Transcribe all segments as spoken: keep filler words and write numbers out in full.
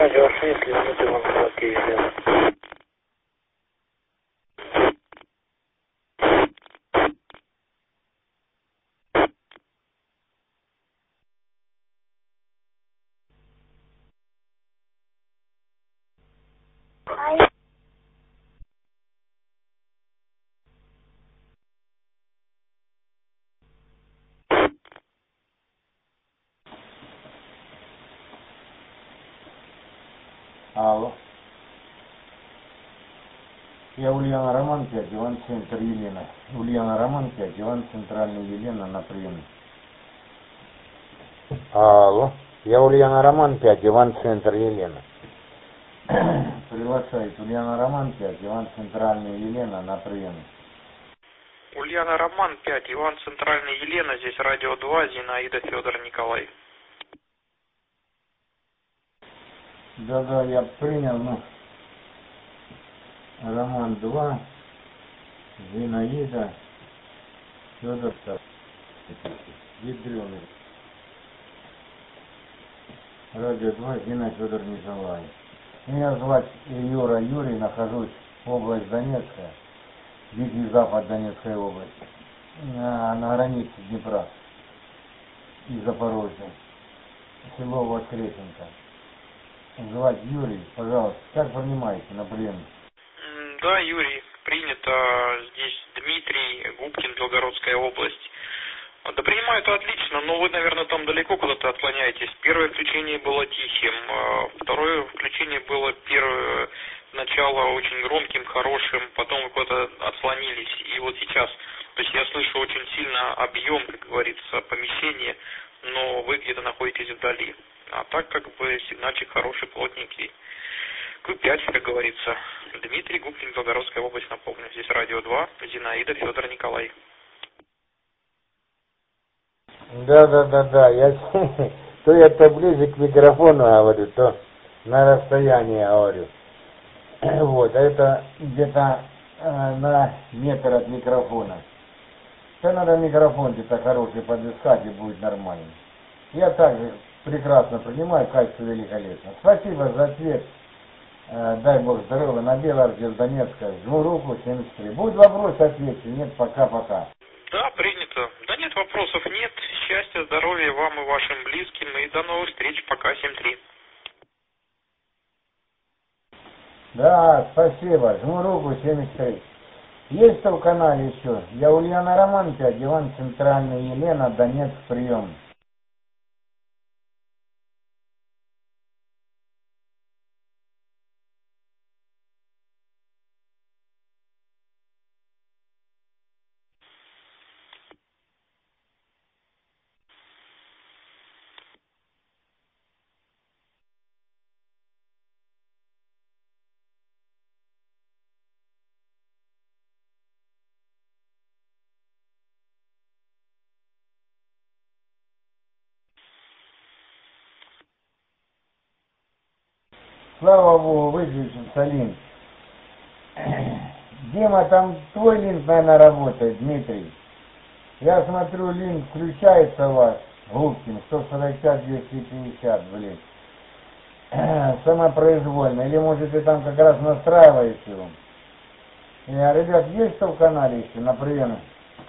Заверши, если минуты вам короткие Елена. Алло. Я Ульяна Роман пять, Иван Центр Елена. Ульяна Роман пять, Иван Центральный Елена на приеме. Алло. Я Ульяна Роман пять, Иван Центр Елена. Приглашает Ульяна Роман пять, Иван Центральный Елена на приеме. Ульяна Роман пять, Иван Центральный Елена, здесь радио два, Зинаида Федор Николай. Да-да, я принял, ну, Роман два, Зинаида Федор Ядреный. Радио два, Зина Федор Николай. Меня звать Юра Юрий, нахожусь в области Донецкая, Дикий Запад Донецкой области, на, на границе Днепра и Запорожья, село Воскресенка. Звать Юрий, пожалуйста, как принимаете на прием? Да, Юрий, принято. Здесь Дмитрий Губкин, Белгородская область. Да принимают отлично, но вы, наверное, там далеко куда-то отклоняетесь. Первое включение было тихим, второе включение было первое начало очень громким, хорошим, потом вы куда-то отклонились. И вот сейчас, то есть я слышу очень сильно объем, как говорится, помещения, но вы где-то находитесь вдали. А так как бы сигнальчик хороший, плотненький. Q пять, как говорится. Дмитрий Губкин, Белгородская область, напомню. Здесь радио два, Зинаида Федор Николай. Да, да, да, да. Я то я то ближе к микрофону говорю, то на расстоянии говорю. Вот, а это где-то э, на метр от микрофона. То надо микрофон где-то хороший подыскать, и будет нормально. Я также прекрасно принимаю, качество великолепно. Спасибо за ответ. Э, дай Бог здоровья. На Белорде, Донецка. Жму руку, семьдесят три. Будет вопрос, ответьте. Нет, пока-пока. Да, принято. Да нет, вопросов нет. Счастья, здоровья вам и вашим близким. И до новых встреч. Пока, семь три. Да, спасибо. Жму руку, семьдесят три. Есть кто в канале еще? Я Ульяна Роман пять, Иван Центральный Елена, Донецк, прием. Слава Богу, выключился линк. Дима, там твой линк, наверное, работает, Дмитрий. Я смотрю, линк включается у вас, Губкин, сто сорок пять двести пятьдесят, блин. Самопроизвольно. Или, может, ты там как раз настраиваешь его. Я, ребят, есть кто в канале еще на приеме?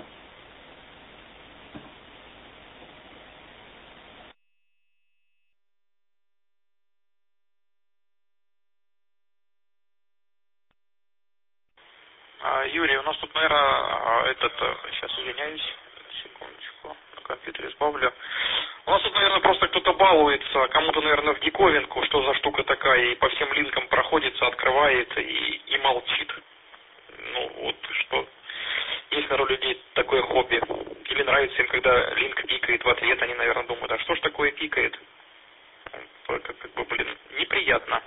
Юрий, у нас тут, наверное, этот, сейчас извиняюсь, секундочку, на компьютере сбавлю. У нас тут, наверное, просто кто-то балуется, кому-то, наверное, в диковинку, что за штука такая, и по всем линкам проходится, открывает и, и молчит. Ну, вот что, есть, наверное, у людей такое хобби. Или нравится им, когда линк пикает в ответ, они, наверное, думают, а что ж такое пикает? Как, как бы, блин, неприятно.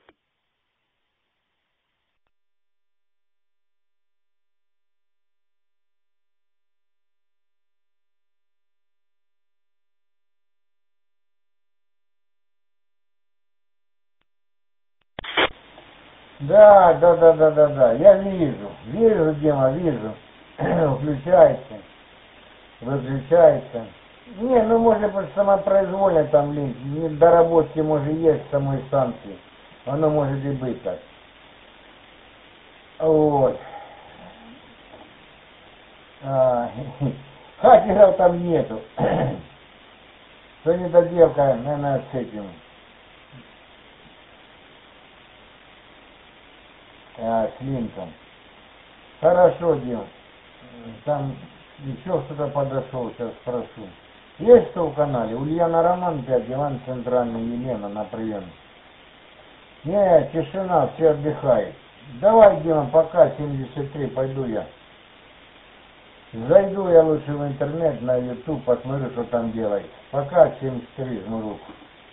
Да, да, да, да, да, да. Я вижу. Вижу, Дима, вижу. Включается. Выключается. Не, ну может быть самопроизвольно там линк, не доработки может есть самой станции. Оно может и быть так. Вот. А, хакеров там нету. Что не доделка, наверное, с этим. А, с линком. Хорошо, Дим. Там еще кто-то подошел, сейчас спрошу. Есть что в канале? Ульяна Роман пять, Иван Центральный, Елена на прием. Не, тишина, все отдыхают. Давай, Дима, пока, семьдесят три, пойду я. Зайду я лучше в интернет, на YouTube, посмотрю, что там делает. Пока, семьдесят три, жму руку.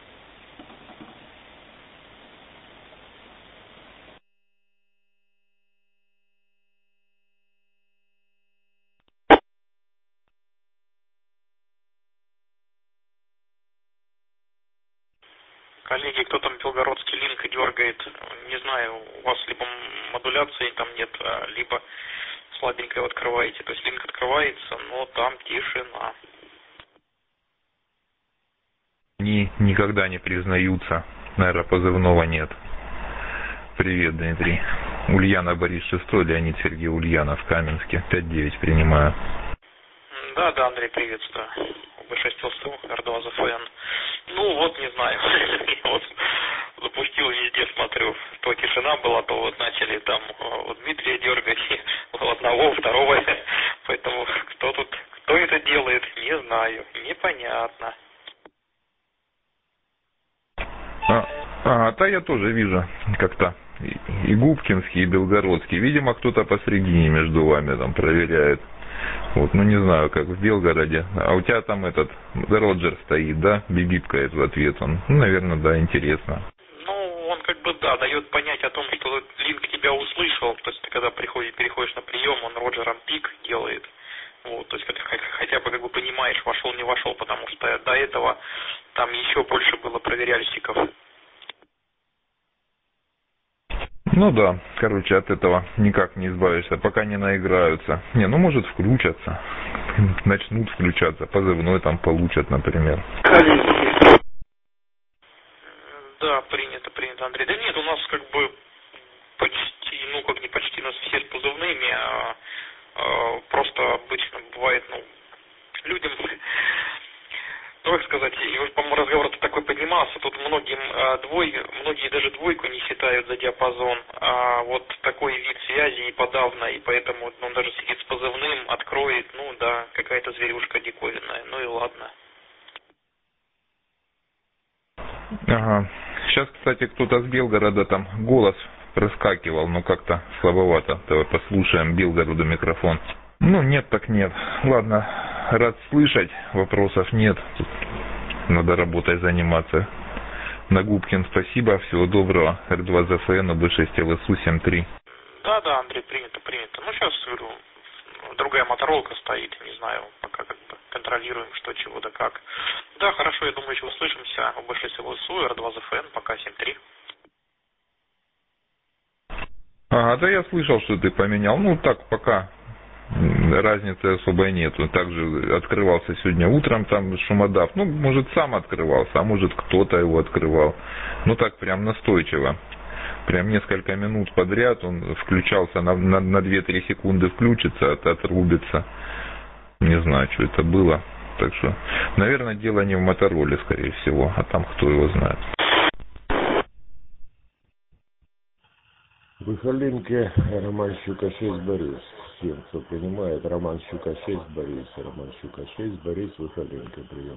Коллеги, кто там белгородский линк дергает, не знаю, у вас либо модуляции там нет, либо слабенько его открываете. То есть линк открывается, но там тишина. Они никогда не признаются. Наверное, позывного нет. Привет, Дмитрий. Ульяна Борис шестой, Леонид Сергей Ульянов, Каменске. пять девять принимаю. Да, да, Андрей, приветствую. бэ шесть ЛСУ, эр два зэ эф эн. Ну вот, не знаю. Вот запустил везде, смотрю, то тишина была, то вот начали там вот Дмитрия дергать, одного, второго. Поэтому кто тут, кто это делает, не знаю, непонятно. А, а, да я тоже вижу как-то и, и Губкинский, и Белгородский. Видимо, кто-то посредине между вами там проверяет. Вот, ну не знаю, как в Белгороде. А у тебя там этот Роджер стоит, да? Бибипкает в ответ он. Ну, наверное, да, интересно. Ну, он как бы, да, дает понять о том, что линк тебя услышал. То есть ты когда приходишь, переходишь на прием, он Роджером пик делает. Вот, то есть хотя бы как бы понимаешь, вошел, не вошел, потому что до этого там еще больше было проверяльщиков. Ну да, короче, от этого никак не избавишься, пока не наиграются. Не, ну может включатся, начнут включаться, позывной там получат, например. Да, принято, принято, Андрей. Да нет, у нас как бы почти, ну как не почти, у нас все с позывными, а, а просто обычно бывает, ну, людям... Ну, как сказать, и вот, по-моему, разговор-то такой поднимался, тут многим а, двой, многие даже двойку не считают за диапазон, а вот такой вид связи и подавно, и поэтому он даже сидит с позывным, откроет, ну да, какая-то зверюшка диковинная, ну и ладно. Ага. Сейчас, кстати, кто-то с Белгорода там голос проскакивал, но как-то слабовато. Давай послушаем Белгороду микрофон. Ну, нет так нет. Ладно, рад слышать, вопросов нет. Тут надо работой заниматься. На Губкин спасибо, всего доброго. эр два зэ эф эн, бэ шесть эл эс у семь три. Да, да, Андрей, принято, принято. Ну, сейчас, говорю, другая моторолка стоит, не знаю, пока как бы контролируем, что, чего, да как. Да, хорошо, я думаю, еще услышимся. бэ шесть эл эс у, эр два зэ эф эн, пока семь три. Ага, да я слышал, что ты поменял. Ну, так, пока разницы особой нету. Также открывался сегодня утром там шумодав. Ну, может, сам открывался, а может, кто-то его открывал. Ну, так прям настойчиво. Прям несколько минут подряд он включался, на, на, на две-три секунды включится, от, отрубится. Не знаю, что это было. Так что, наверное, дело не в Мотороле, скорее всего, а там кто его знает. Выхолинке Роман Щука шесть Борис. Всем, кто понимает, Роман Щука шесть Борис. Роман Щука шесть Борис, Выхолинке, прием.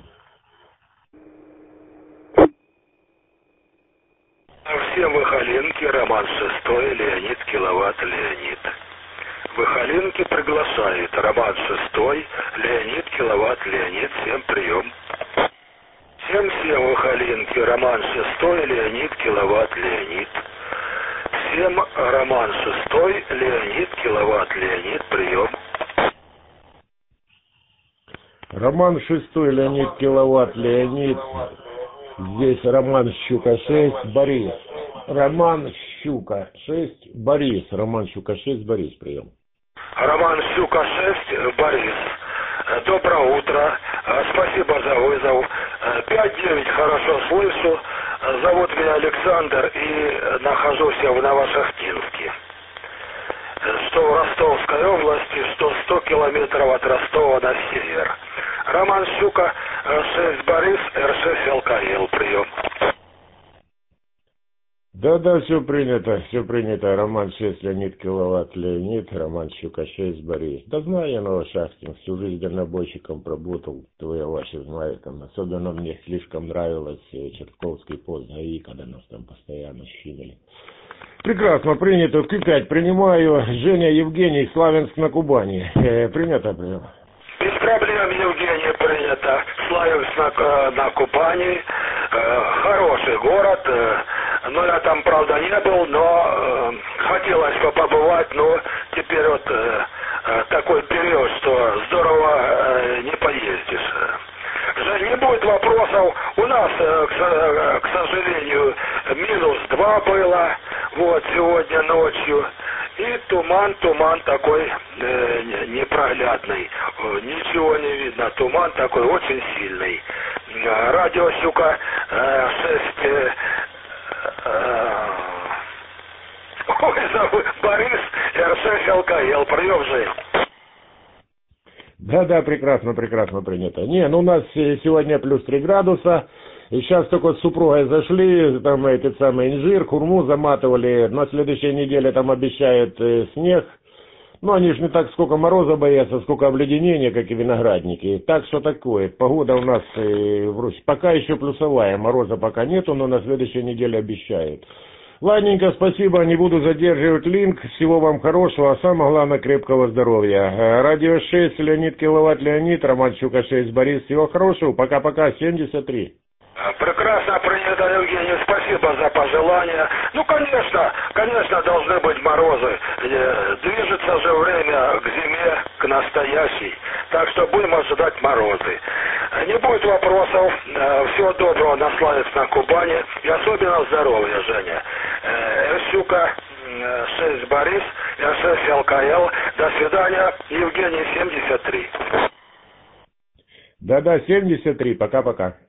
Всем Выхолинки, Роман шестой, Леонид, киловатт, Леонид. Выхолинки приглашают, Роман шестой, Леонид, киловатт, Леонид, всем прием. Всем-всем Выхолинки, Роман шестой, Леонид, киловатт, Леонид. Всем Роман шестой, Леонид, киловатт, Леонид, прием. Роман шестой, Леонид, киловатт, Леонид. Здесь Роман Щука шесть, Борис. Роман Щука шесть, Борис. Роман Щука шесть, Борис, прием. Роман Щука шесть, Борис. Доброе утро. Спасибо за вызов. пять девять хорошо слышу. Зовут меня Александр и нахожусь я в Новошахтинске. Что в Ростовской области, что сто километров от Ростова на север. Роман Щука, шесть Борис, эр шесть ЛКЛ, прием. Да-да, все принято, все принято. Роман шесть, Леонид Киловатт, Леонид, Роман Щука шесть, Борис. Да знаю я Новошахтинск, всю жизнь дальнобойщиком проработал, твои ваши знают там. Особенно мне слишком нравилось Чертковский пост ГАИ, когда нас там постоянно щемили. Прекрасно, принято. Q пять принимаю. Женя, Евгений, Славянск на Кубани. Э, принято, прием. Без проблем, Евгений, принято. Славянск на, на Кубани. Э, хороший город. Э, но я там, правда, не был, но э, хотелось бы побывать, но теперь вот э, э, такой период, что здорово э, не поездишь. Жень, не будет вопросов. У нас, э, к, к сожалению, минус два было. Вот, сегодня ночью. И туман, туман такой э, непроглядный. Ничего не видно. Туман такой очень сильный. Радио Щука э, шесть... Э, э, ой, зовут Борис, эр шесть ЛКЛ. Прием, Жень. Да-да, прекрасно, прекрасно принято. Не, ну у нас сегодня плюс три градуса. И сейчас только с супругой зашли, там этот самый инжир, хурму заматывали. На следующей неделе там обещают э, снег. Ну, они же не так сколько мороза боятся, сколько обледенения, как и виноградники. Так что такое. Погода у нас э, в Руси пока еще плюсовая. Мороза пока нету, но на следующей неделе обещают. Ладненько, спасибо, не буду задерживать линк. Всего вам хорошего, а самое главное, крепкого здоровья. Радио шесть, Леонид Киловатт, Леонид, Роман Щука шесть, Борис. Всего хорошего, пока-пока, семьдесят три. Прекрасно принято, Евгений, спасибо за пожелания. Ну, конечно, конечно, должны быть морозы. Движется же время к зиме, к настоящей. Так что будем ожидать морозы. Не будет вопросов. Всего доброго, на Славянск, на Кубани. И особенно здоровья, Женя. Щука шесть, Борис, эр шесть ЛКЛ. До свидания, Евгений, семьдесят три. Да-да, семьдесят три, пока-пока.